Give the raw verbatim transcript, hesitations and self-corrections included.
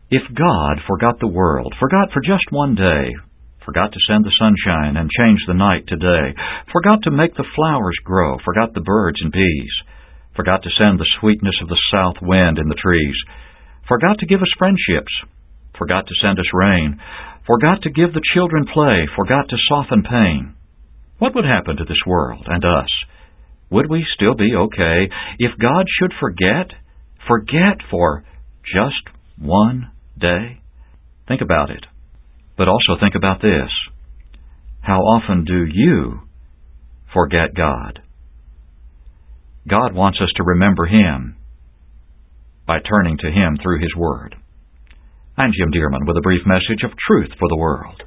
If God forgot the world, forgot for just one day, forgot to send the sunshine and change the night to day, forgot to make the flowers grow, forgot the birds and bees, forgot to send the sweetness of the south wind in the trees, forgot to give us friendships, forgot to send us rain, forgot to give the children play, forgot to soften pain, what would happen to this world and us? Would we still be okay if God should forget? Forget for just one day? Think about it. But also think about this. How often do you forget God? God wants us to remember Him by turning to Him through His Word. I'm Jim Dearman with a brief message of truth for the world.